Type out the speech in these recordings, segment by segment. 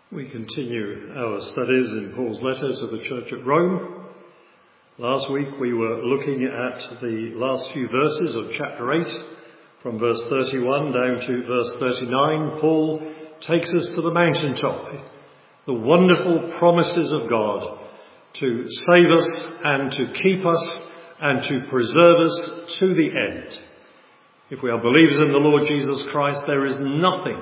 We continue our studies in Paul's letter to the church at Rome. Last week we were looking at the last few verses of chapter 8, from verse 31 down to verse 39. Paul takes us to the mountaintop, the wonderful promises of God to save us and to keep us and to preserve us to the end. If we are believers in the Lord Jesus Christ, there is nothing,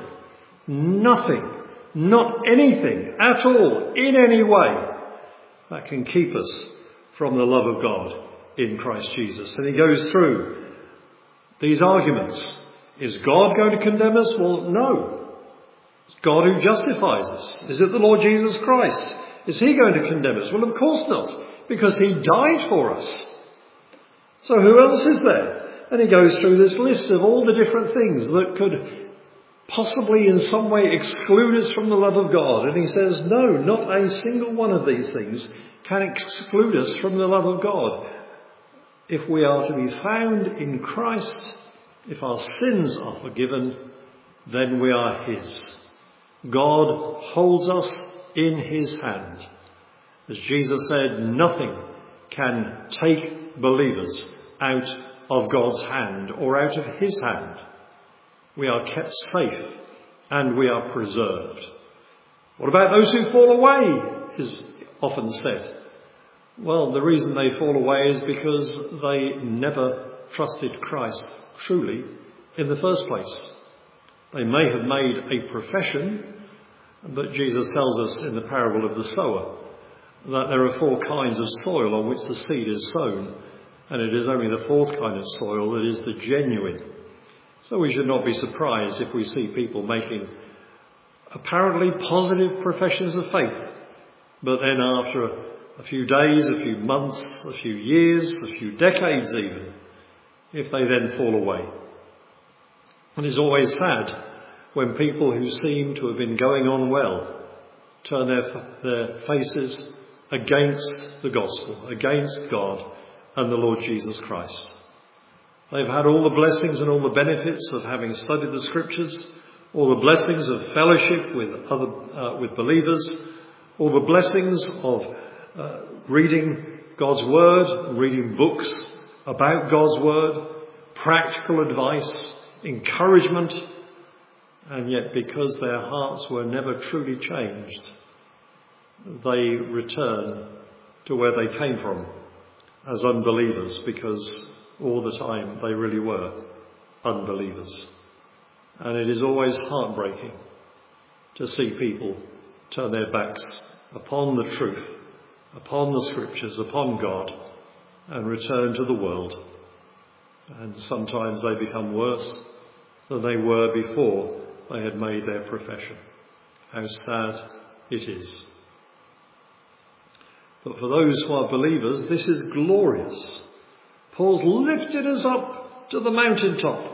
not anything at all, in any way, that can keep us from the love of God in Christ Jesus. And he goes through these arguments. Is God going to condemn us? Well, no. It's God who justifies us. Is it the Lord Jesus Christ? Is he going to condemn us? Well, of course not, because he died for us. So who else is there? And he goes through this list of all the different things that could possibly in some way exclude us from the love of God. And he says, no, not a single one of these things can exclude us from the love of God. If we are to be found in Christ, if our sins are forgiven, then we are his. God holds us in his hand. As Jesus said, nothing can take believers out of God's hand or out of his hand. We are kept safe and we are preserved. What about those who fall away, is often said. Well, the reason they fall away is because they never trusted Christ truly in the first place. They may have made a profession, but Jesus tells us in the parable of the sower that there are 4 kinds of soil on which the seed is sown, and it is only the 4th kind of soil that is the genuine. So we should not be surprised if we see people making apparently positive professions of faith, but then after a few days, a few months, a few years, a few decades even, if they then fall away. And it's always sad when people who seem to have been going on well turn their faces against the gospel, against God and the Lord Jesus Christ. They've had all the blessings and all the benefits of having studied the scriptures, all the blessings of fellowship with believers, all the blessings of reading God's word, reading books about God's word, practical advice, encouragement, and yet because their hearts were never truly changed, they return to where they came from as unbelievers, because all the time they really were unbelievers. And it is always heartbreaking to see people turn their backs upon the truth, upon the scriptures, upon God, and return to the world. And sometimes they become worse than they were before they had made their profession. How sad it is. But for those who are believers, this is glorious. Paul's lifted us up to the mountaintop.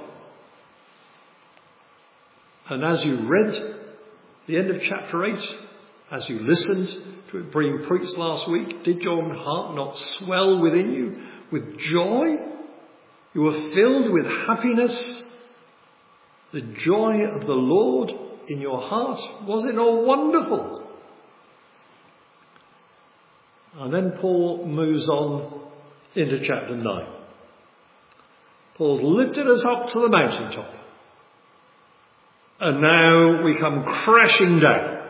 And as you read the end of chapter 8, as you listened to it being preached last week, did your heart not swell within you with joy? You were filled with happiness. The joy of the Lord in your heart. Was it not wonderful? And then Paul moves on into chapter 9. Paul's lifted us up to the mountaintop. And now we come crashing down.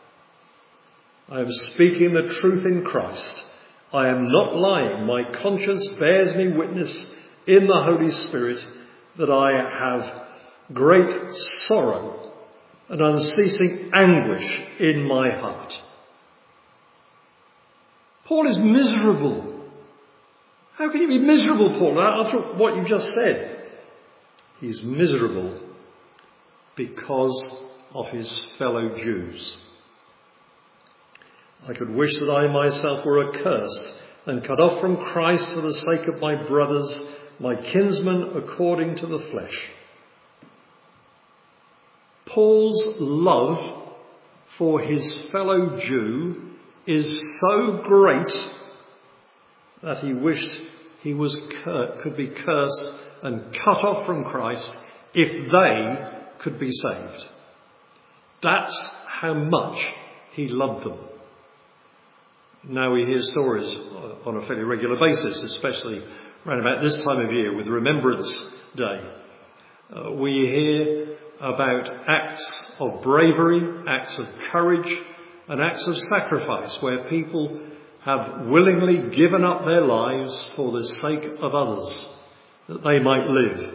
I am speaking the truth in Christ. I am not lying. My conscience bears me witness in the Holy Spirit that I have great sorrow and unceasing anguish in my heart. Paul is miserable. How can you be miserable, Paul, after what you just said? He's miserable because of his fellow Jews. I could wish that I myself were accursed and cut off from Christ for the sake of my brothers, my kinsmen according to the flesh. Paul's love for his fellow Jew is so great that he wished he could be cursed and cut off from Christ if they could be saved. That's how much he loved them. Now we hear stories on a fairly regular basis, especially around about this time of year with Remembrance Day. We hear about acts of bravery, acts of courage, and acts of sacrifice where people have willingly given up their lives for the sake of others, that they might live.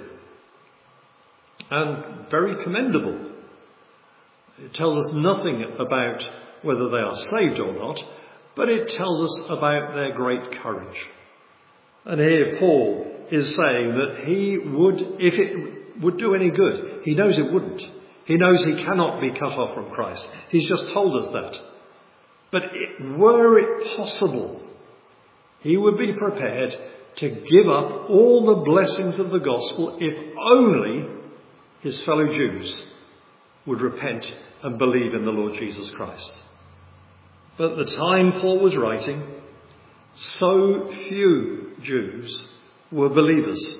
And very commendable. It tells us nothing about whether they are saved or not, but it tells us about their great courage. And here Paul is saying that he would, if it would do any good, he knows it wouldn't. He knows he cannot be cut off from Christ. He's just told us that. But were it possible, he would be prepared to give up all the blessings of the gospel if only his fellow Jews would repent and believe in the Lord Jesus Christ. But at the time Paul was writing, so few Jews were believers.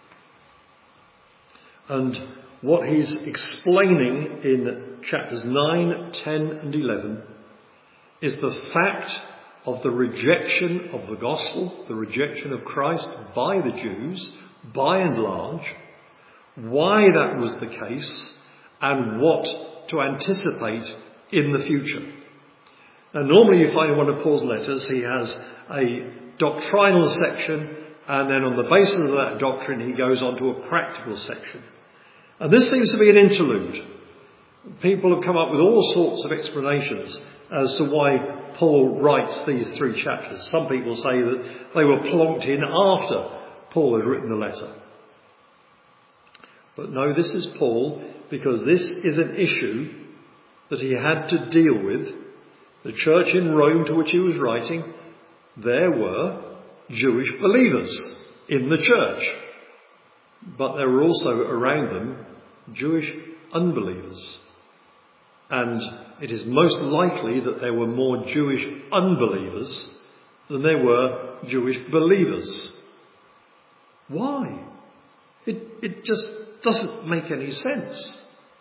And what he's explaining in chapters 9, 10 and 11 is the fact of the rejection of the gospel, the rejection of Christ by the Jews, by and large, why that was the case, and what to anticipate in the future. Now, normally you find in one of Paul's letters he has a doctrinal section, and then on the basis of that doctrine he goes on to a practical section. And this seems to be an interlude. People have come up with all sorts of explanations as to why Paul writes these 3 chapters. Some people say that they were plonked in after Paul had written the letter. But no, this is Paul, because this is an issue that he had to deal with. The church in Rome to which he was writing, there were Jewish believers in the church. But there were also around them Jewish unbelievers. And it is most likely that there were more Jewish unbelievers than there were Jewish believers. Why? It just doesn't make any sense.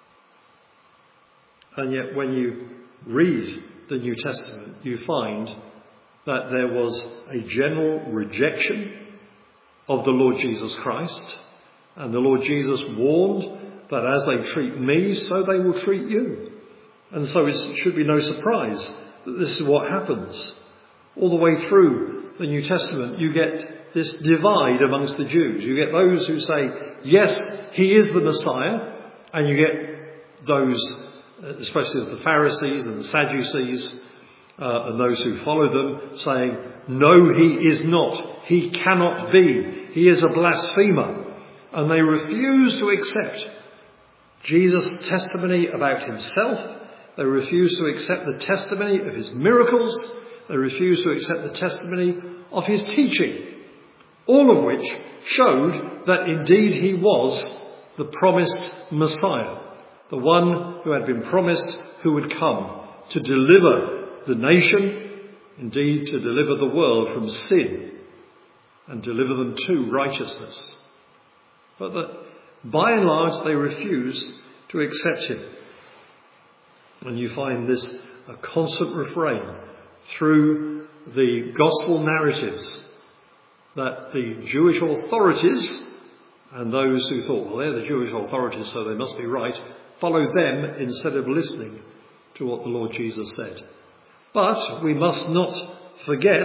And yet when you read the New Testament, you find that there was a general rejection of the Lord Jesus Christ. And the Lord Jesus warned that as they treat me, so they will treat you. And so it should be no surprise that this is what happens. All the way through the New Testament, you get this divide amongst the Jews. You get those who say, yes, he is the Messiah. And you get those, especially the Pharisees and the Sadducees, and those who follow them, saying, no, he is not. He cannot be. He is a blasphemer. And they refuse to accept Jesus' testimony about himself. They refuse to accept the testimony of his miracles. They refuse to accept the testimony of his teaching. All of which showed that indeed he was the promised Messiah. The one who had been promised who would come to deliver the nation, indeed to deliver the world from sin and deliver them to righteousness. But that by and large they refused to accept him. And you find this a constant refrain through the gospel narratives, that the Jewish authorities and those who thought, well, they're the Jewish authorities, so they must be right, followed them instead of listening to what the Lord Jesus said. But we must not forget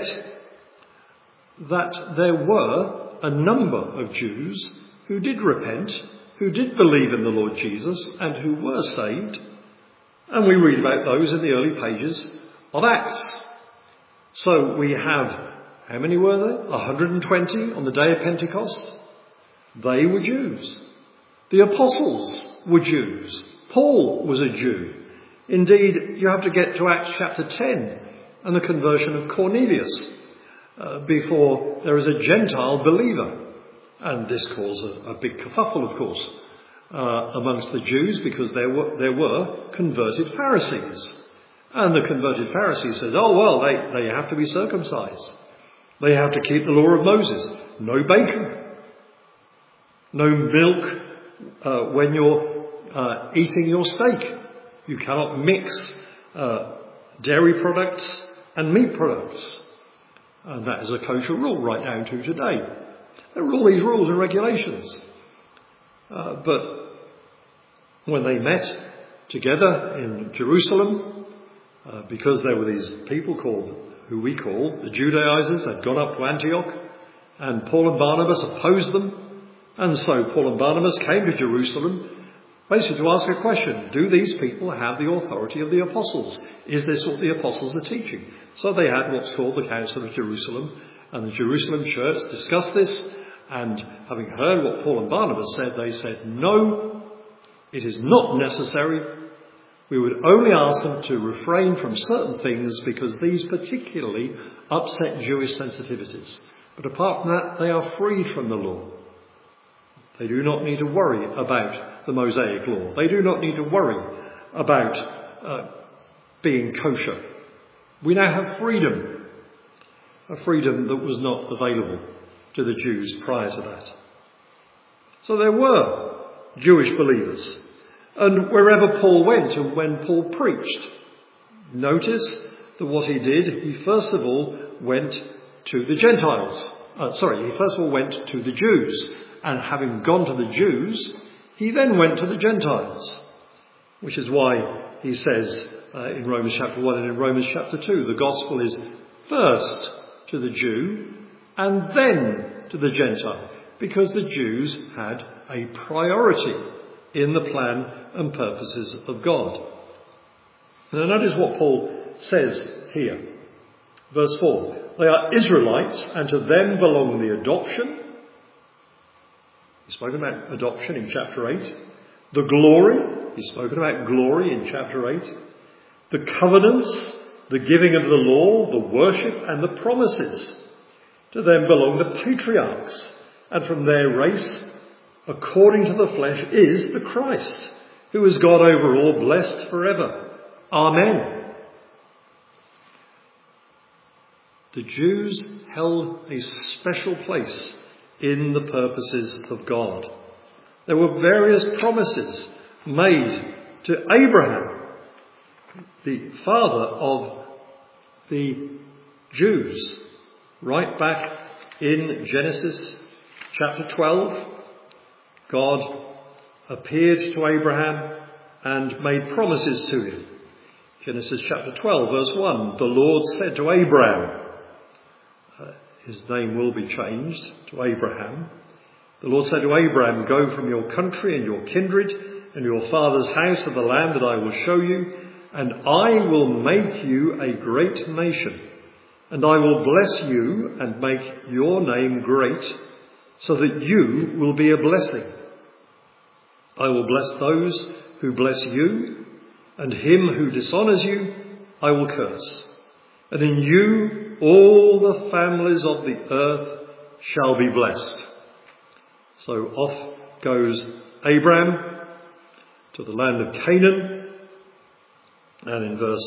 that there were a number of Jews who did repent, who did believe in the Lord Jesus, and who were saved. And we read about those in the early pages of Acts. So we have, how many were there? 120 on the day of Pentecost. They were Jews. The apostles were Jews. Paul was a Jew. Indeed, you have to get to Acts chapter 10 and the conversion of Cornelius before there is a Gentile believer. And this caused a big kerfuffle, of course, amongst the Jews, because there were converted Pharisees. And the converted Pharisees said, oh, well, they have to be circumcised. They have to keep the law of Moses. No bacon. No milk when you're eating your steak. You cannot mix dairy products and meat products. And that is a kosher rule right down to today. There are all these rules and regulations. But when they met together in Jerusalem, because there were these people who we call the Judaizers, had gone up to Antioch, and Paul and Barnabas opposed them. And so Paul and Barnabas came to Jerusalem basically to ask a question. Do these people have the authority of the apostles? Is this what the apostles are teaching? So they had what's called the Council of Jerusalem, and the Jerusalem church discussed this, and having heard what Paul and Barnabas said, they said, no, it is not necessary. We would only ask them to refrain from certain things because these particularly upset Jewish sensitivities. But apart from that, they are free from the law. They do not need to worry about the Mosaic law. They do not need to worry about being kosher. We now have freedom, a freedom that was not available to the Jews prior to that. So there were Jewish believers. And wherever Paul went and when Paul preached, notice that what he did, he first of all went to the Gentiles. He first of all went to the Jews. And having gone to the Jews, he then went to the Gentiles. Which is why he says in Romans chapter 1 and in Romans chapter 2, the gospel is first to the Jew and then to the Gentile. Because the Jews had a priority in the plan and purposes of God. Now notice what Paul says here. Verse 4. They are Israelites, and to them belong the adoption. He's spoken about adoption in chapter 8. The glory. He's spoken about glory in chapter 8. The covenants, the giving of the law, the worship and the promises. To them belong the patriarchs, and from their race, according to the flesh, is the Christ, who is God over all, blessed forever. Amen. The Jews held a special place in the purposes of God. There were various promises made to Abraham, the father of the Jews, right back in Genesis chapter 12. God appeared to Abraham and made promises to him. Genesis chapter 12, verse 1, the Lord said to Abraham, his name will be changed to Abraham. The Lord said to Abraham, go from your country and your kindred and your father's house to the land that I will show you, and I will make you a great nation, and I will bless you and make your name great, so that you will be a blessing. I will bless those who bless you, and him who dishonours you I will curse. And in you all the families of the earth shall be blessed. So off goes Abraham to the land of Canaan. And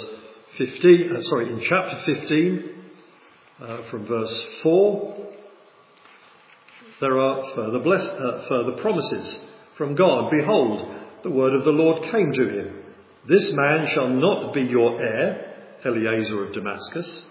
in chapter 15, from verse 4, there are further promises from God. Behold, the word of the Lord came to him. This man shall not be your heir, Eliezer of Damascus.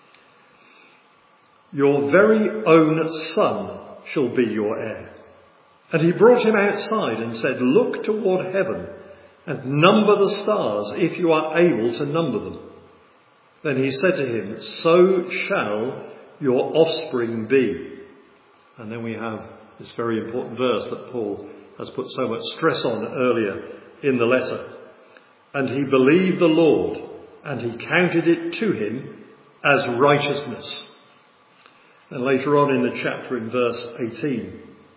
Your very own son shall be your heir. And he brought him outside and said, look toward heaven and number the stars, if you are able to number them. Then he said to him, so shall your offspring be. And then we have this very important verse that Paul has put so much stress on earlier in the letter. And he believed the Lord, and he counted it to him as righteousness. And later on in the chapter, in verse 18,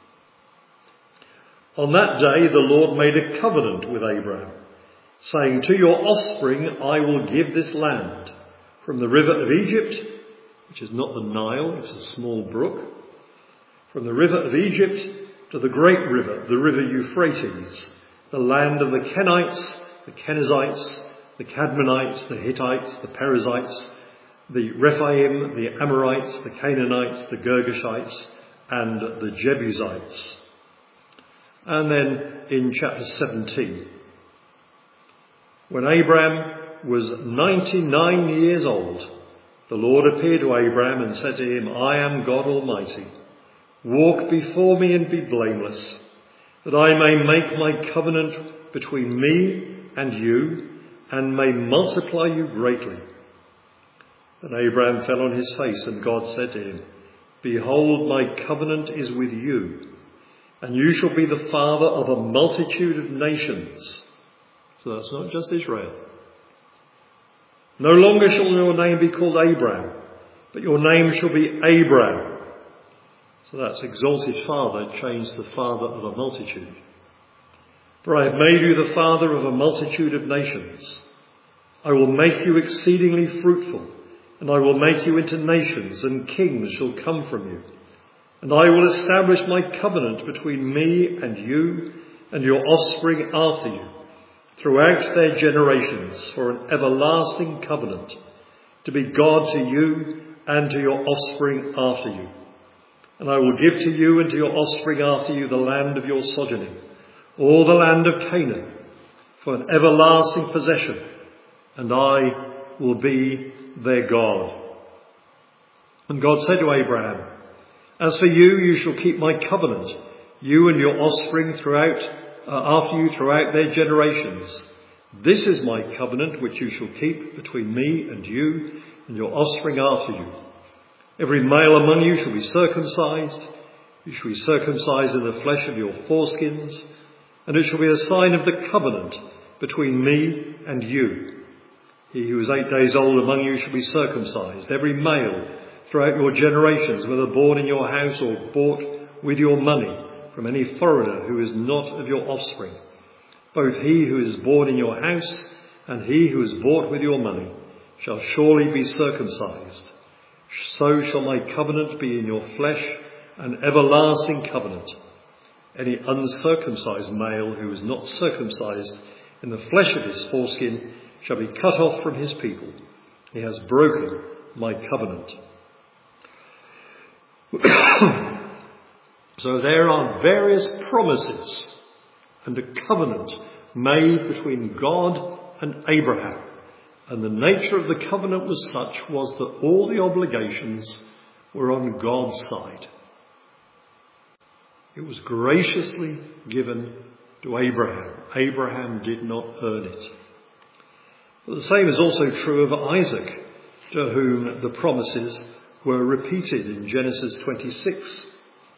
on that day the Lord made a covenant with Abraham, saying, to your offspring I will give this land, from the river of Egypt, which is not the Nile, it's a small brook, from the river of Egypt to the great river, the river Euphrates, the land of the Kenites, the Kenizzites, the Cadmonites, the Hittites, the Perizzites, the Rephaim, the Amorites, the Canaanites, the Girgashites, and the Jebusites. And then in chapter 17, when Abraham was 99 years old, the Lord appeared to Abraham and said to him, I am God Almighty. Walk before me and be blameless, that I may make my covenant between me and you, and may multiply you greatly. And Abraham fell on his face, and God said to him, Behold, my covenant is with you, and you shall be the father of a multitude of nations. So that's not just Israel. No longer shall your name be called Abraham, but your name shall be Abraham. So that's exalted father changed to father of a multitude. For I have made you the father of a multitude of nations. I will make you exceedingly fruitful, and I will make you into nations, and kings shall come from you. And I will establish my covenant between me and you and your offspring after you, throughout their generations, for an everlasting covenant, to be God to you and to your offspring after you. And I will give to you and to your offspring after you the land of your sojourning, all the land of Canaan, for an everlasting possession, and I will be their God. And God said to Abraham, As for you, you shall keep my covenant, you and your offspring after you throughout their generations. This is my covenant which you shall keep between me and you and your offspring after you. Every male among you shall be circumcised. You shall be circumcised in the flesh of your foreskins, and it shall be a sign of the covenant between me and you. He who is 8 days old among you shall be circumcised, every male throughout your generations, whether born in your house or bought with your money from any foreigner who is not of your offspring. Both he who is born in your house and he who is bought with your money shall surely be circumcised. So shall my covenant be in your flesh, an everlasting covenant. Any uncircumcised male who is not circumcised in the flesh of his foreskin shall be cut off from his people. He has broken my covenant. So there are various promises and a covenant made between God and Abraham. And the nature of the covenant was that all the obligations were on God's side. It was graciously given to Abraham. Abraham did not earn it. But the same is also true of Isaac, to whom the promises were repeated in Genesis 26.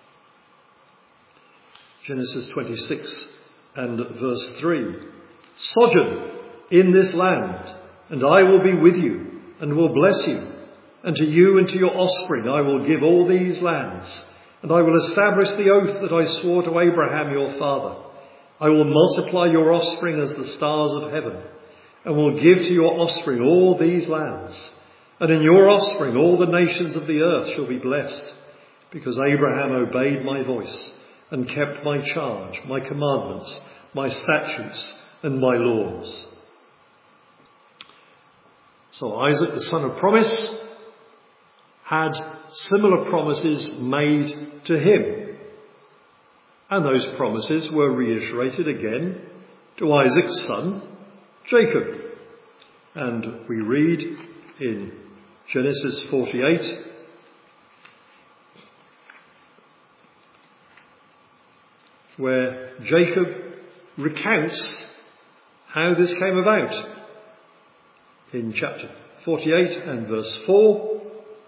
Genesis 26 and verse 3. Sojourn in this land, and I will be with you, and will bless you. And to you and to your offspring I will give all these lands, and I will establish the oath that I swore to Abraham your father. I will multiply your offspring as the stars of heaven, and will give to your offspring all these lands. And in your offspring all the nations of the earth shall be blessed, because Abraham obeyed my voice, and kept my charge, my commandments, my statutes, and my laws. So Isaac, the son of promise, had similar promises made to him. And those promises were reiterated again to Isaac's son, Jacob. And we read in Genesis 48, where Jacob recounts how this came about. In chapter 48 and verse 4,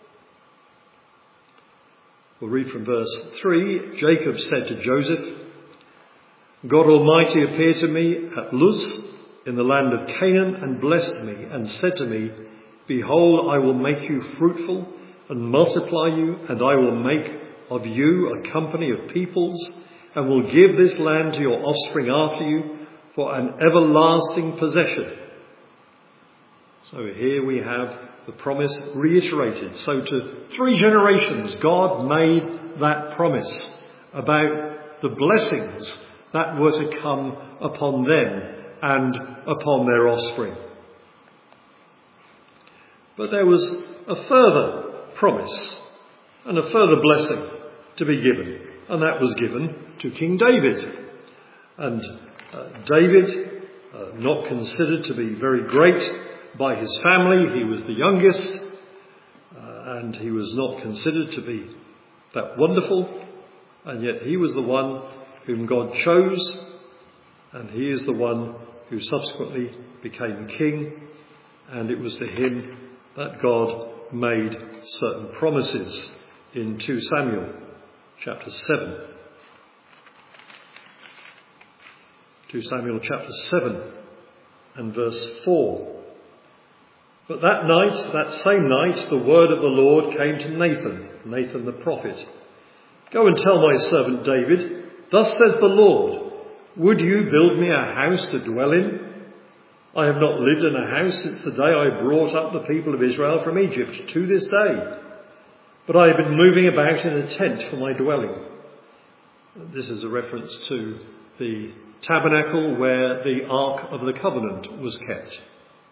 we'll read from verse 3. Jacob said to Joseph, God Almighty appeared to me at Luz in the land of Canaan and blessed me and said to me, Behold, I will make you fruitful and multiply you, and I will make of you a company of peoples, and will give this land to your offspring after you for an everlasting possession. So here we have the promise reiterated. So to 3 generations, God made that promise about the blessings that were to come upon them and upon their offspring. But there was a further promise and a further blessing to be given, and that was given to King David. And David, not considered to be very great by his family. He was the youngest, and he was not considered to be that wonderful, and yet he was the one whom God chose, and he is the one who subsequently became king, and it was to him that God made certain promises in 2 Samuel chapter 7. 2 Samuel chapter 7 and verse 4. But that night, that same night, the word of the Lord came to Nathan the prophet. Go and tell my servant David, thus says the Lord, would you build me a house to dwell in? I have not lived in a house since the day I brought up the people of Israel from Egypt to this day. But I have been moving about in a tent for my dwelling. This is a reference to the tabernacle where the Ark of the Covenant was kept.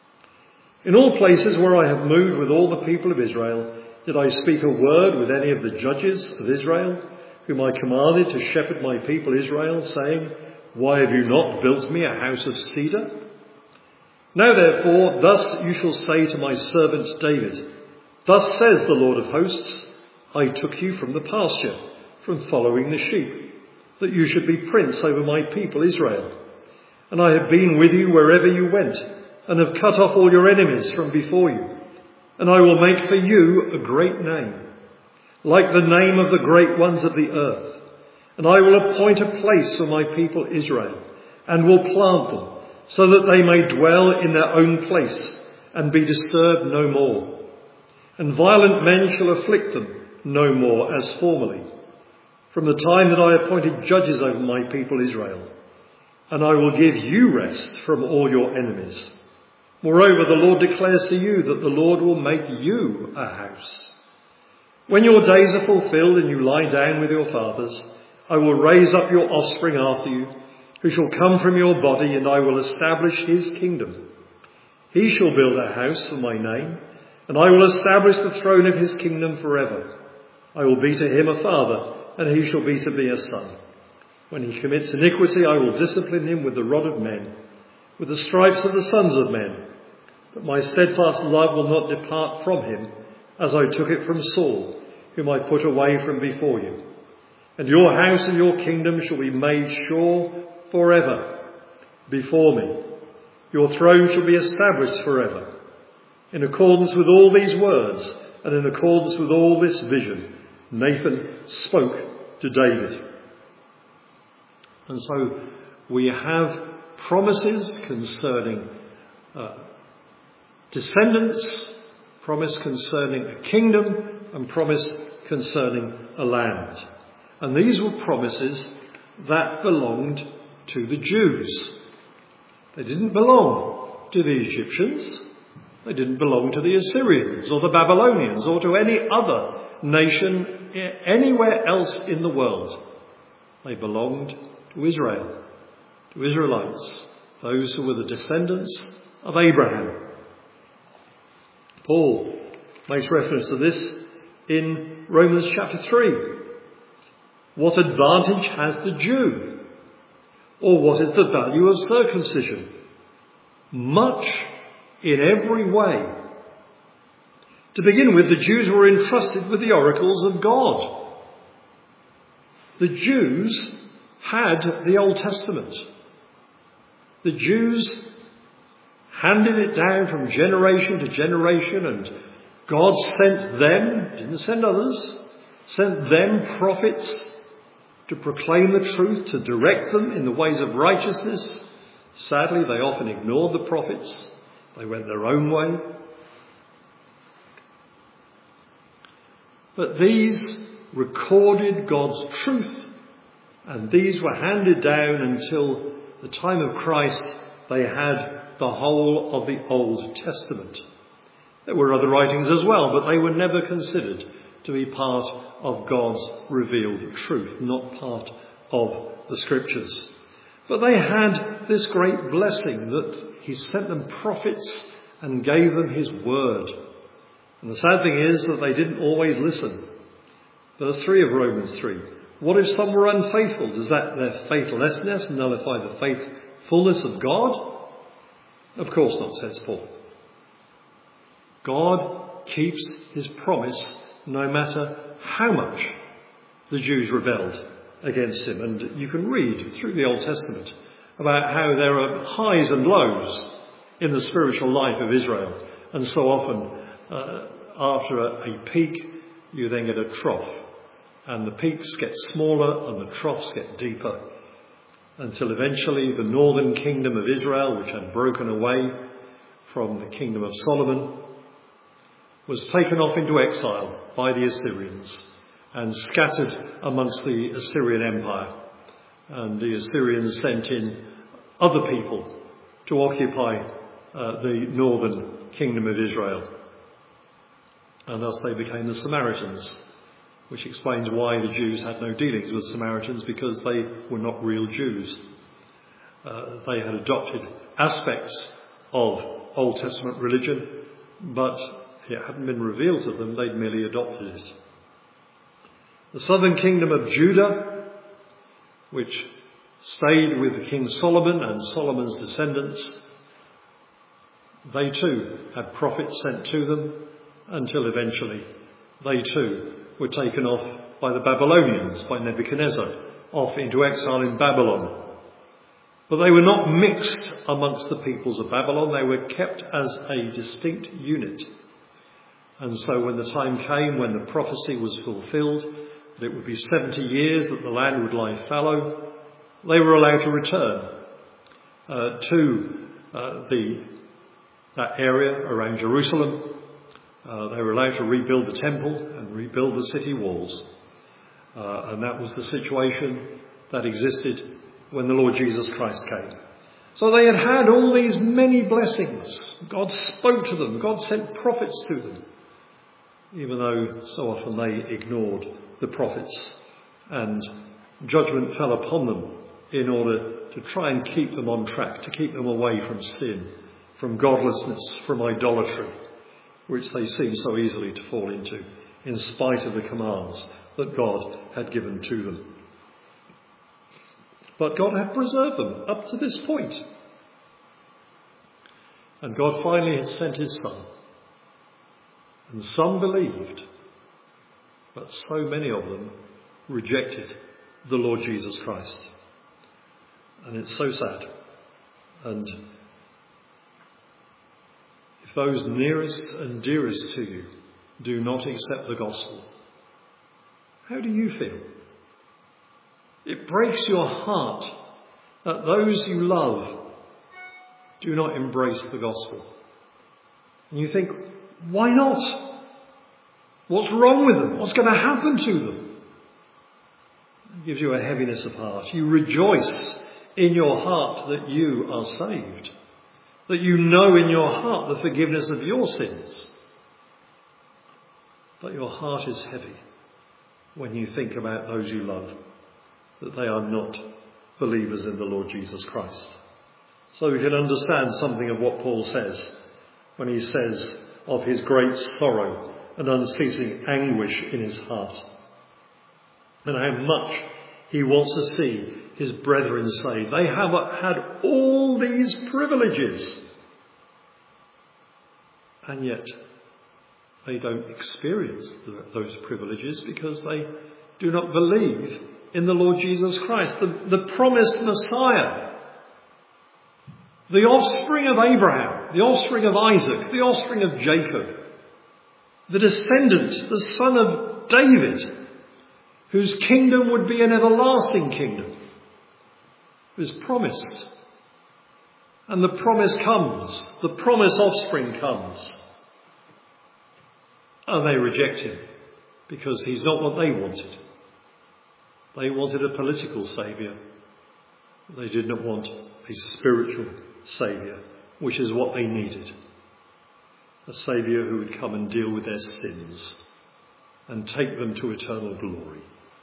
In all places where I have moved with all the people of Israel, did I speak a word with any of the judges of Israel, whom I commanded to shepherd my people Israel, saying, why have you not built me a house of cedar? Now therefore, thus you shall say to my servant David, thus says the Lord of hosts, I took you from the pasture, from following the sheep, that you should be prince over my people Israel. And I have been with you wherever you went, and have cut off all your enemies from before you. And I will make for you a great name, like the name of the great ones of the earth. And I will appoint a place for my people Israel, and will plant them, so that they may dwell in their own place, and be disturbed no more. And violent men shall afflict them no more as formerly, from the time that I appointed judges over my people Israel. And I will give you rest from all your enemies. Moreover, the Lord declares to you that the Lord will make you a house. When your days are fulfilled and you lie down with your fathers, I will raise up your offspring after you, who shall come from your body, and I will establish his kingdom. He shall build a house for my name, and I will establish the throne of his kingdom forever. I will be to him a father, and he shall be to me a son. When he commits iniquity, I will discipline him with the rod of men, with the stripes of the sons of men. But my steadfast love will not depart from him, as I took it from Saul, whom I put away from before you. And your house and your kingdom shall be made sure forever before me. Your throne shall be established forever. In accordance with all these words, and in accordance with all this vision, Nathan spoke to David. And so we have promises concerning descendants, promise concerning a kingdom, and promise concerning a land. And these were promises that belonged to the Jews. They didn't belong to the Egyptians. They didn't belong to the Assyrians or the Babylonians or to any other nation anywhere else in the world. They belonged to Israel, to Israelites, those who were the descendants of Abraham. Paul makes reference to this in Romans chapter 3. What advantage has the Jew? Or what is the value of circumcision? Much in every way. To begin with, the Jews were entrusted with the oracles of God. The Jews had the Old Testament. The Jews handed it down from generation to generation, and God sent them, didn't send others, sent them prophets to proclaim the truth, to direct them in the ways of righteousness. Sadly, they often ignored the prophets. They went their own way. But these recorded God's truth, and these were handed down until the time of Christ. They had the whole of the Old Testament. There were other writings as well, but they were never considered to be part of God's revealed truth, not part of the Scriptures. But they had this great blessing that he sent them prophets and gave them his word. And the sad thing is that they didn't always listen. Verse 3 of Romans 3. What if some were unfaithful? Does that their faithlessness nullify the faithfulness of God? Of course not, says Paul. God keeps his promise no matter how much the Jews rebelled against him. And you can read through the Old Testament about how there are highs and lows in the spiritual life of Israel. And so often, after a peak, you then get a trough. And the peaks get smaller and the troughs get deeper, until eventually the northern kingdom of Israel, which had broken away from the kingdom of Solomon, was taken off into exile by the Assyrians and scattered amongst the Assyrian Empire. And the Assyrians sent in other people to occupy the northern kingdom of Israel. And thus they became the Samaritans, which explains why the Jews had no dealings with Samaritans, because they were not real Jews. They had adopted aspects of Old Testament religion, but it hadn't been revealed to them, they'd merely adopted it. The southern kingdom of Judah, which stayed with King Solomon and Solomon's descendants, they too had prophets sent to them, until eventually they too were taken off by the Babylonians, by Nebuchadnezzar, off into exile in Babylon. But they were not mixed amongst the peoples of Babylon, they were kept as a distinct unit. And so when the time came when the prophecy was fulfilled, that it would be 70 years that the land would lie fallow, they were allowed to return to that area around Jerusalem. They were allowed to rebuild the temple and rebuild the city walls. And that was the situation that existed when the Lord Jesus Christ came. So they had had all these many blessings. God spoke to them. God sent prophets to them, even though so often they ignored the prophets, and judgment fell upon them in order to try and keep them on track, to keep them away from sin, from godlessness, from idolatry, which they seem so easily to fall into, in spite of the commands that God had given to them. But God had preserved them up to this point. And God finally had sent his Son. And some believed, but so many of them rejected the Lord Jesus Christ. And it's so sad. And if those nearest and dearest to you do not accept the gospel, how do you feel? It breaks your heart that those you love do not embrace the gospel. And you think, why not? What's wrong with them? What's going to happen to them? It gives you a heaviness of heart. You rejoice in your heart that you are saved, that you know in your heart the forgiveness of your sins. But your heart is heavy when you think about those you love, that they are not believers in the Lord Jesus Christ. So we can understand something of what Paul says when he says of his great sorrow and unceasing anguish in his heart, and how much he wants to see his brethren saved. They have had all these privileges, and yet they don't experience those privileges because they do not believe in the Lord Jesus Christ, the promised Messiah, the offspring of Abraham, the offspring of Isaac, the offspring of Jacob, the descendant, the son of David, whose kingdom would be an everlasting kingdom, is promised. And the promise comes, the promised offspring comes. And they reject him because he's not what they wanted. They wanted a political saviour. They did not want a spiritual saviour, which is what they needed. A saviour who would come and deal with their sins and take them to eternal glory.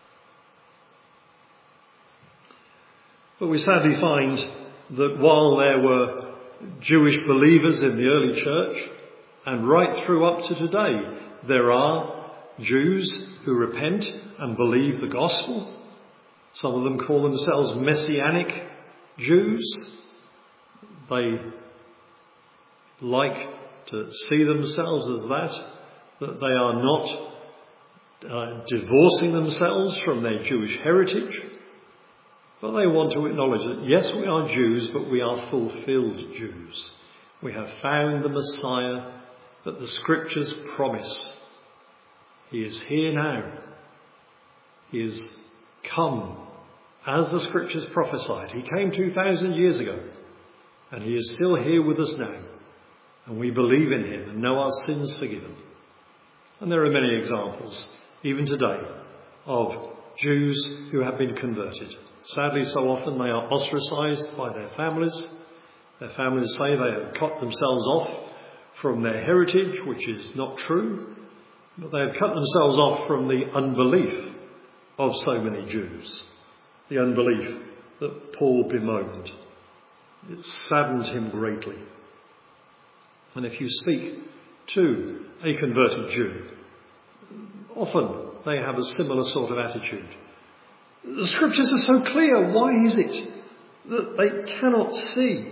But we sadly find that while there were Jewish believers in the early church, and right through up to today, there are Jews who repent and believe the gospel. Some of them call themselves Messianic Jews. They like to see themselves as that they are not divorcing themselves from their Jewish heritage, but they want to acknowledge that yes, we are Jews, but we are fulfilled Jews. We have found the Messiah that the Scriptures promise. He is here now. He has come as the Scriptures prophesied. He came 2,000 years ago, and he is still here with us now. And we believe in him and know our sins forgiven. And there are many examples, even today, of Jews who have been converted. Sadly, so often they are ostracised by their families. Their families say they have cut themselves off from their heritage, which is not true, but they have cut themselves off from the unbelief of so many Jews, the unbelief that Paul bemoaned. It saddened him greatly. And if you speak to a converted Jew, often they have a similar sort of attitude. The Scriptures are so clear. Why is it that they cannot see?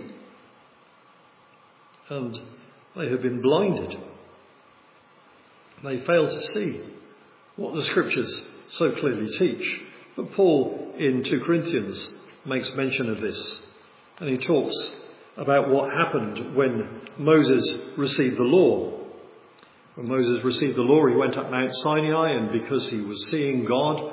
And they have been blinded. They fail to see what the Scriptures so clearly teach. But Paul in 2 Corinthians makes mention of this. And he talks about what happened when Moses received the law. When Moses received the law, he went up Mount Sinai, and because he was seeing God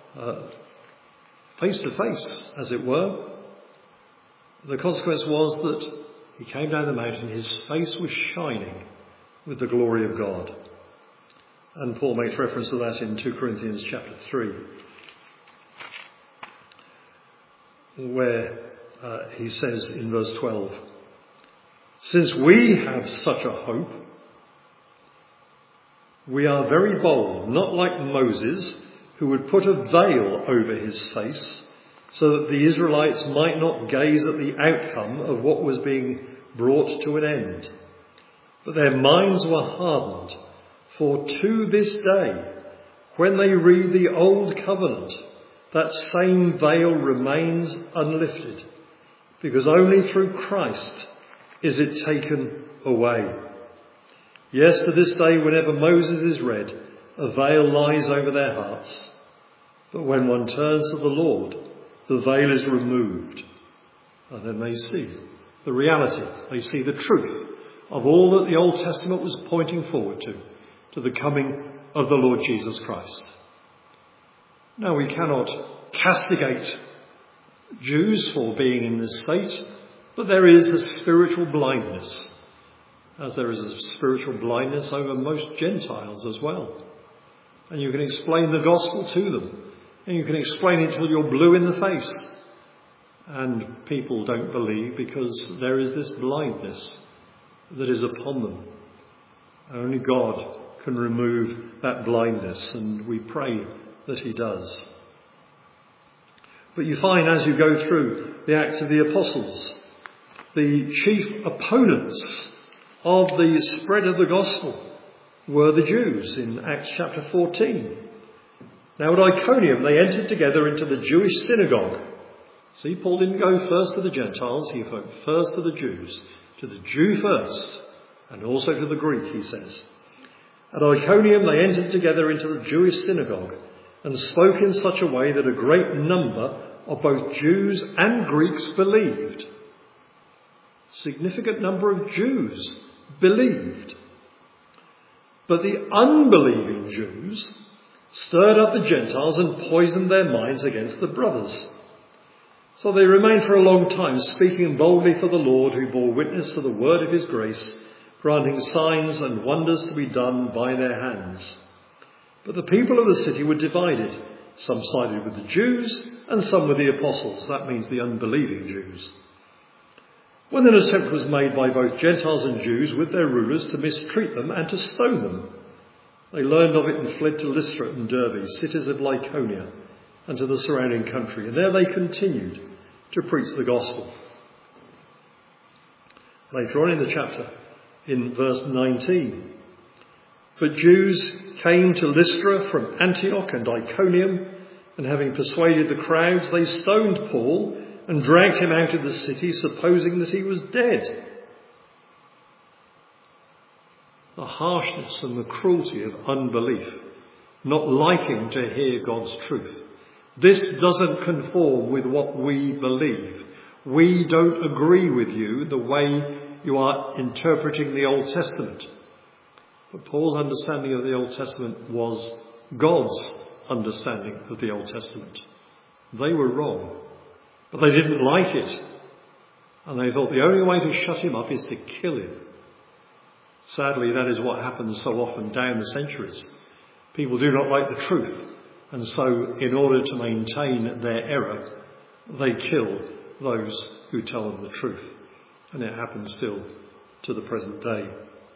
face to face, as it were, the consequence was that he came down the mountain, his face was shining with the glory of God. And Paul makes reference to that in 2 Corinthians chapter 3, where he says in verse 12, "Since we have such a hope, we are very bold, not like Moses, who would put a veil over his face, so that the Israelites might not gaze at the outcome of what was being brought to an end. But their minds were hardened, for to this day, when they read the Old Covenant, that same veil remains unlifted, because only through Christ is it taken away. Yes, to this day, whenever Moses is read, a veil lies over their hearts. But when one turns to the Lord, the veil is removed, and then they see the reality. They see the truth of all that the Old Testament was pointing forward to the coming of the Lord Jesus Christ." Now, we cannot castigate Jews for being in this state, but there is a spiritual blindness, as there is a spiritual blindness over most Gentiles as well. And you can explain the gospel to them, and you can explain it till you're blue in the face. And people don't believe because there is this blindness that is upon them. Only God can remove that blindness, and we pray that he does. But you find as you go through the Acts of the Apostles, the chief opponents of the spread of the gospel were the Jews in Acts chapter 14. Now at Iconium they entered together into the Jewish synagogue. See, Paul didn't go first to the Gentiles, he went first to the Jews. To the Jew first, and also to the Greek, he says. At Iconium they entered together into the Jewish synagogue and spoke in such a way that a great number of both Jews and Greeks believed. Significant number of Jews believed. But the unbelieving Jews stirred up the Gentiles and poisoned their minds against the brothers. So they remained for a long time, speaking boldly for the Lord, who bore witness to the word of his grace, granting signs and wonders to be done by their hands. But the people of the city were divided. Some sided with the Jews and some with the apostles. That means the unbelieving Jews. When an attempt was made by both Gentiles and Jews with their rulers to mistreat them and to stone them, they learned of it and fled to Lystra and Derbe, cities of Lycaonia, and to the surrounding country. And there they continued to preach the gospel. Later on in the chapter, in verse 19, "But Jews came to Lystra from Antioch and Iconium, and having persuaded the crowds, they stoned Paul and dragged him out of the city, supposing that he was dead. the harshness and the cruelty of unbelief, not liking to hear God's truth. This doesn't conform with what we believe. We don't agree with you the way you are interpreting the Old Testament. But Paul's understanding of the Old Testament was God's understanding of the Old Testament. They were wrong, but they didn't like it. And they thought the only way to shut him up is to kill him. Sadly, that is what happens so often down the centuries. People do not like the truth, and so in order to maintain their error, they kill those who tell them the truth. And it happens still to the present day.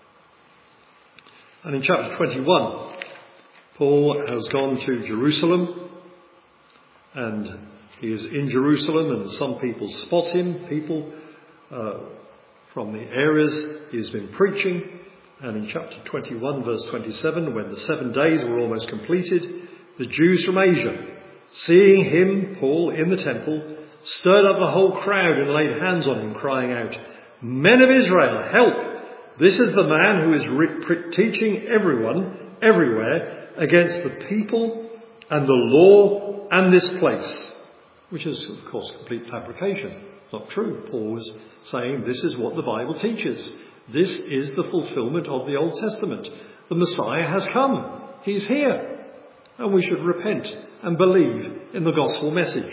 And in chapter 21, Paul has gone to Jerusalem, and he is in Jerusalem, and some people spot him, people from the areas he has been preaching. And in chapter 21, verse 27, when the 7 days were almost completed, the Jews from Asia, seeing him, Paul, in the temple, stirred up the whole crowd and laid hands on him, crying out, "Men of Israel, help! This is the man who is teaching everyone, everywhere, against the people and the law and this place." Which is, of course, complete fabrication. Not true. Paul was saying this is what the Bible teaches. This is the fulfillment of the Old Testament. The Messiah has come. He's here. And we should repent and believe in the gospel message.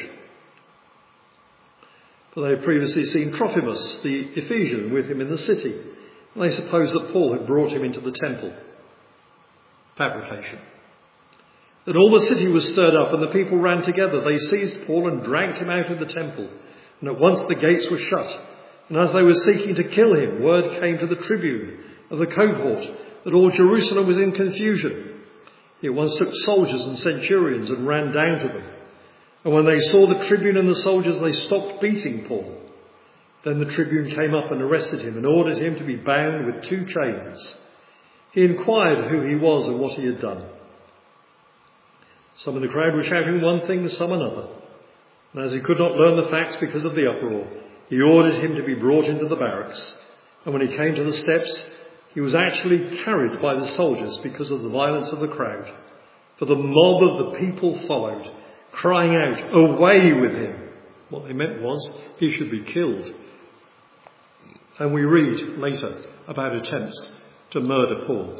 For they had previously seen Trophimus, the Ephesian, with him in the city. And they supposed that Paul had brought him into the temple. Fabrication. Then all the city was stirred up and the people ran together. They seized Paul and dragged him out of the temple. And at once the gates were shut. And as they were seeking to kill him, word came to the tribune of the cohort that all Jerusalem was in confusion. He at once took soldiers and centurions and ran down to them. And when they saw the tribune and the soldiers, they stopped beating Paul. Then the tribune came up and arrested him and ordered him to be bound with 2 chains. He inquired who he was and what he had done. Some of the crowd were shouting one thing and some another. And as he could not learn the facts because of the uproar, he ordered him to be brought into the barracks. And when he came to the steps, he was actually carried by the soldiers because of the violence of the crowd. For the mob of the people followed, crying out, "Away with him!" What they meant was he should be killed. And we read later about attempts to murder Paul.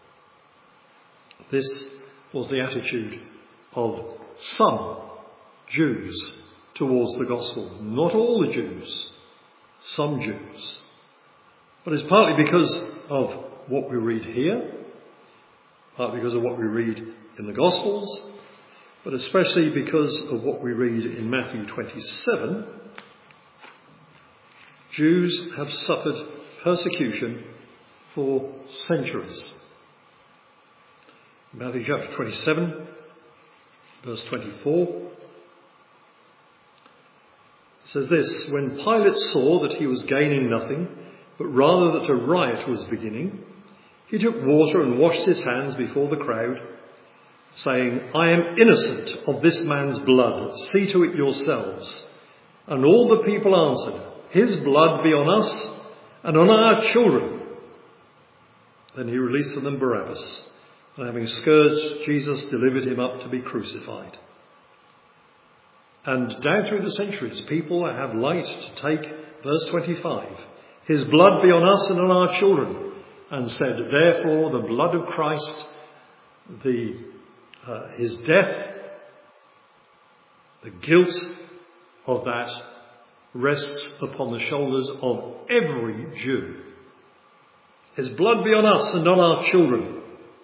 This was the attitude of some Jews towards the gospel. Not all the Jews, some Jews. But it's partly because of what we read here, partly because of what we read in the Gospels, but especially because of what we read in Matthew 27. Jews have suffered persecution for centuries. Matthew chapter 27, verse 24. Says this, "When Pilate saw that he was gaining nothing, but rather that a riot was beginning, he took water and washed his hands before the crowd, saying, 'I am innocent of this man's blood. See to it yourselves.' And all the people answered, 'His blood be on us and on our children.' Then he released for them Barabbas, and having scourged Jesus, delivered him up to be crucified." And down through the centuries, people have liked to take verse 25, "His blood be on us and on our children," and said, therefore, the blood of Christ, his death, the guilt of that rests upon the shoulders of every Jew. His blood be on us and on our children.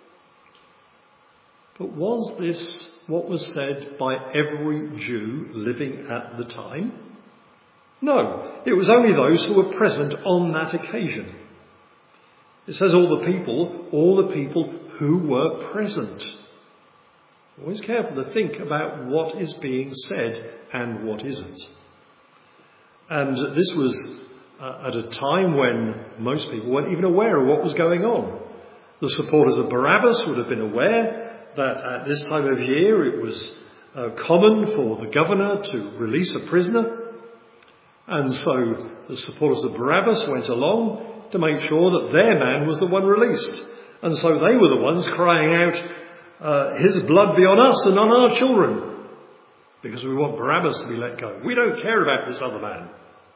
But was this what was said by every Jew living at the time? No, it was only those who were present on that occasion. It says all the people who were present. Always careful to think about what is being said and what isn't. And this was at a time when most people weren't even aware of what was going on. The supporters of Barabbas would have been aware that at this time of year it was common for the governor to release a prisoner. And so the supporters of Barabbas went along to make sure that their man was the one released. And so they were the ones crying out, his blood be on us and on our children, because we want Barabbas to be let go. We don't care about this other man.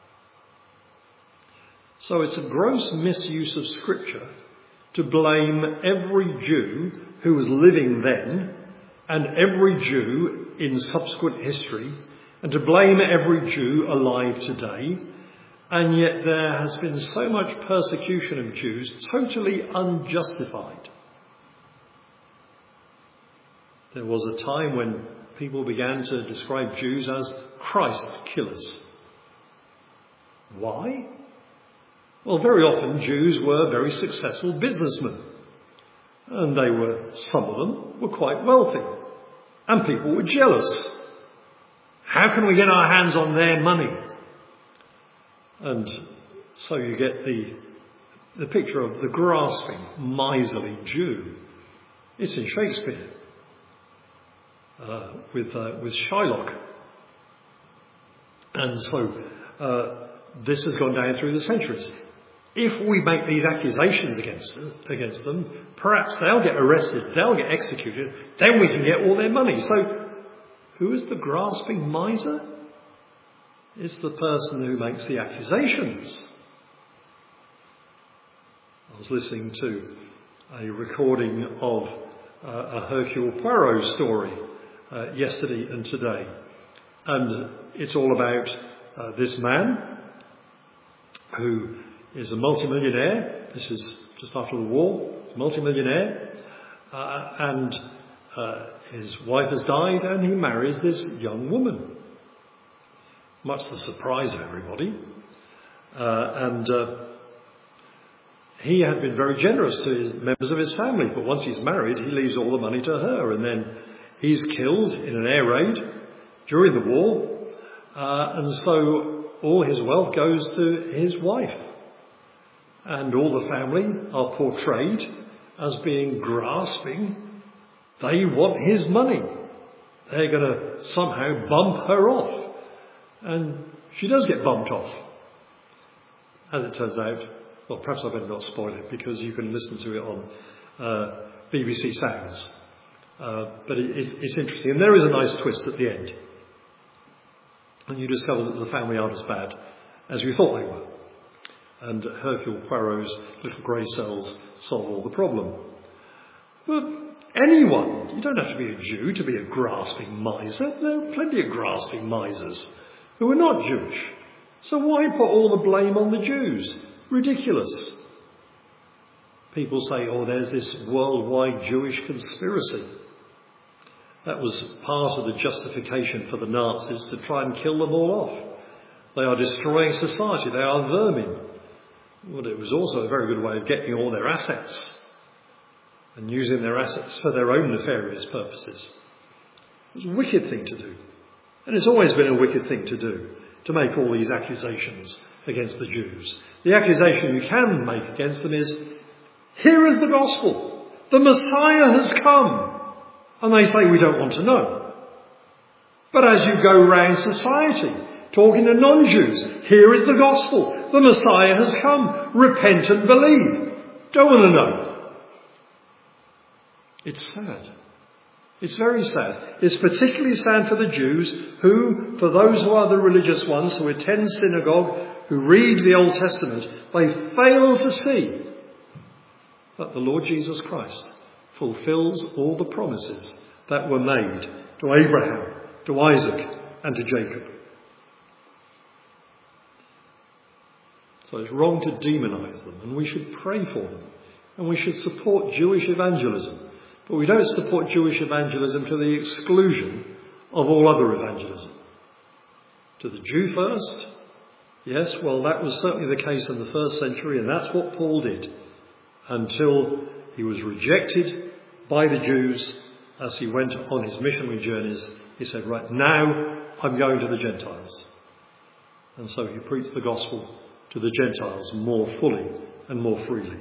So it's a gross misuse of Scripture to blame every Jew who was living then and every Jew in subsequent history, and to blame every Jew alive today. And yet there has been so much persecution of Jews, totally unjustified. There was a time when people began to describe Jews as Christ killers. Why? Well, very often Jews were very successful businessmen. And some of them were quite wealthy. And people were jealous. How can we get our hands on their money? And so you get the picture of the grasping, miserly Jew. It's in Shakespeare with Shylock. And so this has gone down through the centuries. If we make these accusations against them, perhaps they'll get arrested, they'll get executed, then we can get all their money. So who is the grasping miser? It's the person who makes the accusations. I was listening to a recording of a Hercule Poirot story yesterday and today. And it's all about this man who is a multimillionaire. This is just after the war. He's a multimillionaire. And his wife has died and he marries this young woman. Much to the surprise of everybody. He had been very generous to his members of his family, but once he's married, he leaves all the money to her, and then he's killed in an air raid during the war, and so all his wealth goes to his wife. And all the family are portrayed as being grasping. They want his money. They're going to somehow bump her off. And she does get bumped off. As it turns out, well, perhaps I better not spoil it because you can listen to it on BBC Sounds. But it's interesting. And there is a nice twist at the end. And you discover that the family aren't as bad as we thought they were. And Hercule Poirot's little grey cells solve all the problem. But anyone, you don't have to be a Jew to be a grasping miser. There are plenty of grasping misers who are not Jewish. So why put all the blame on the Jews? Ridiculous. People say, oh, there's this worldwide Jewish conspiracy. That was part of the justification for the Nazis to try and kill them all off. They are destroying society. They are vermin. Well, it was also a very good way of getting all their assets and using their assets for their own nefarious purposes. It was a wicked thing to do. And it's always been a wicked thing to do, to make all these accusations against the Jews. The accusation you can make against them is, here is the gospel. The Messiah has come. And they say, we don't want to know. But as you go round society, talking to non-Jews, here is the gospel. The Messiah has come. Repent and believe. Don't want to know. It's sad. It's very sad. It's particularly sad for the Jews who, for those who are the religious ones, who attend synagogue, who read the Old Testament, they fail to see that the Lord Jesus Christ fulfills all the promises that were made to Abraham, to Isaac, and to Jacob. So it's wrong to demonize them, and we should pray for them, and we should support Jewish evangelism. But we don't support Jewish evangelism to the exclusion of all other evangelism. To the Jew first? Yes, well, that was certainly the case in the first century, and that's what Paul did until he was rejected by the Jews as he went on his missionary journeys. He said, right, now I'm going to the Gentiles. And so he preached the gospel to the Gentiles more fully and more freely.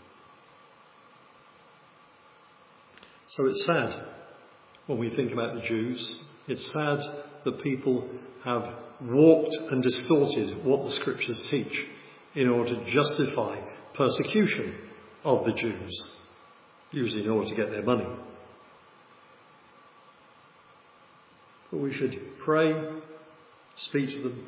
So it's sad when we think about the Jews. It's sad that people have warped and distorted what the scriptures teach in order to justify persecution of the Jews, usually in order to get their money. But we should pray, speak to them,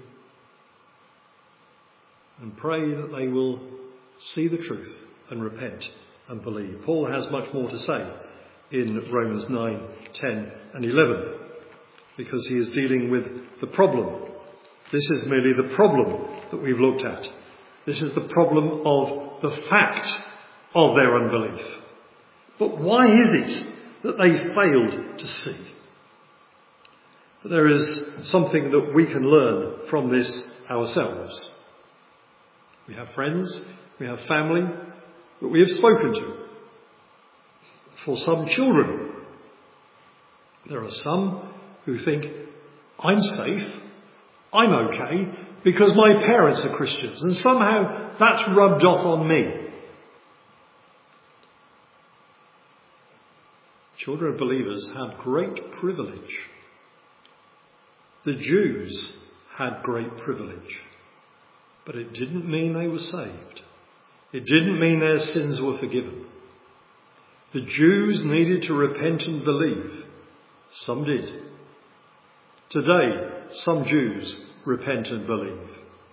and pray that they will see the truth and repent and believe. Paul has much more to say in Romans 9, 10 and 11, because he is dealing with the problem. This is merely the problem that we've looked at. This is the problem of the fact of their unbelief. But why is it that they failed to see? There is something that we can learn from this ourselves. We have friends, we have family that we have spoken to. For some children, there are some who think, I'm safe, I'm okay, because my parents are Christians, and somehow that's rubbed off on me. Children of believers have great privilege. The Jews had great privilege, but it didn't mean they were saved. It didn't mean their sins were forgiven. The Jews needed to repent and believe. Some did. Today, some Jews repent and believe.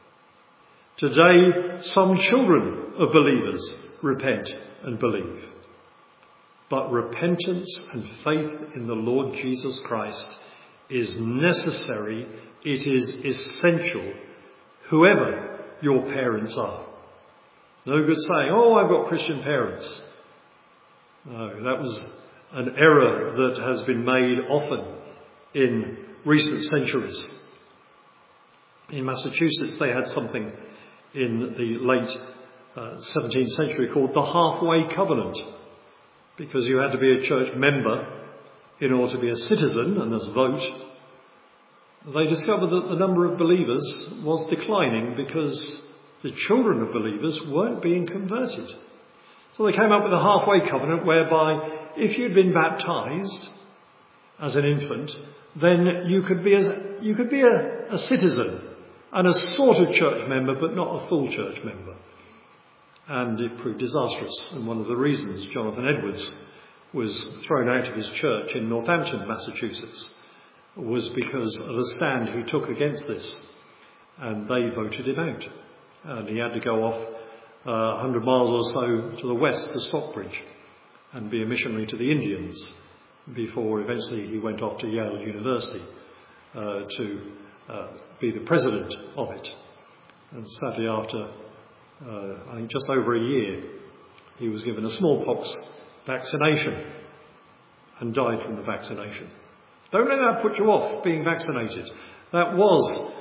Today, some children of believers repent and believe. But repentance and faith in the Lord Jesus Christ is necessary. It is essential, whoever your parents are. No good saying, oh, I've got Christian parents. No, that was an error that has been made often in recent centuries. In Massachusetts, they had something in the late 17th century called the halfway covenant, because you had to be a church member in order to be a citizen and thus vote. They discovered that the number of believers was declining because the children of believers weren't being converted. So they came up with a halfway covenant whereby if you'd been baptised as an infant, then you could be a citizen and a sort of church member, but not a full church member. And it proved disastrous. And one of the reasons Jonathan Edwards was thrown out of his church in Northampton, Massachusetts, was because of a stand he took against this. And they voted him out. And he had to go off 100 miles or so to the west to Stockbridge and be a missionary to the Indians before eventually he went off to Yale University to be the president of it. And sadly, after I think just over a year, he was given a smallpox vaccination and died from the vaccination. Don't let that put you off being vaccinated. That was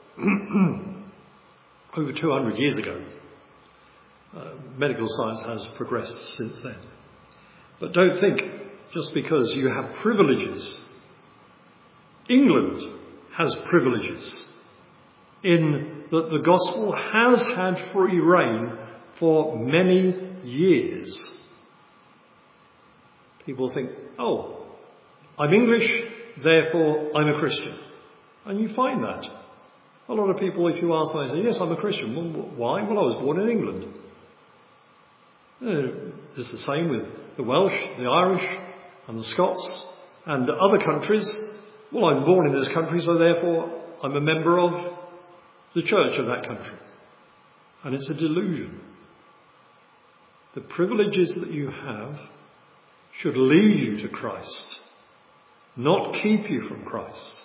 over 200 years ago. Medical science has progressed since then. But don't think just because you have privileges. England has privileges in that the gospel has had free reign for many years. People think, oh, I'm English, therefore I'm a Christian. And you find that. A lot of people, if you ask them, they say, yes, I'm a Christian. Well, why? Well, I was born in England. It's the same with the Welsh, the Irish, and the Scots, and other countries. Well, I'm born in this country, so therefore I'm a member of the church of that country. And it's a delusion. The privileges that you have should lead you to Christ, not keep you from Christ.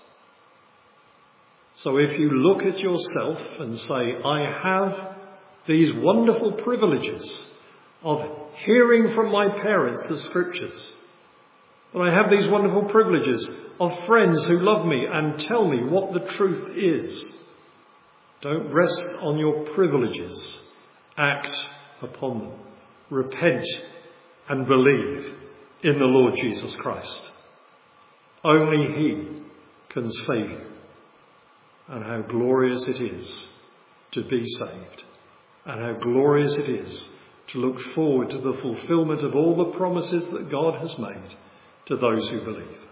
So if you look at yourself and say, I have these wonderful privileges of hearing from my parents the scriptures, but I have these wonderful privileges of friends who love me and tell me what the truth is. Don't rest on your privileges. Act upon them. Repent and believe in the Lord Jesus Christ. Only He can save you. And how glorious it is to be saved. And how glorious it is to look forward to the fulfillment of all the promises that God has made to those who believe.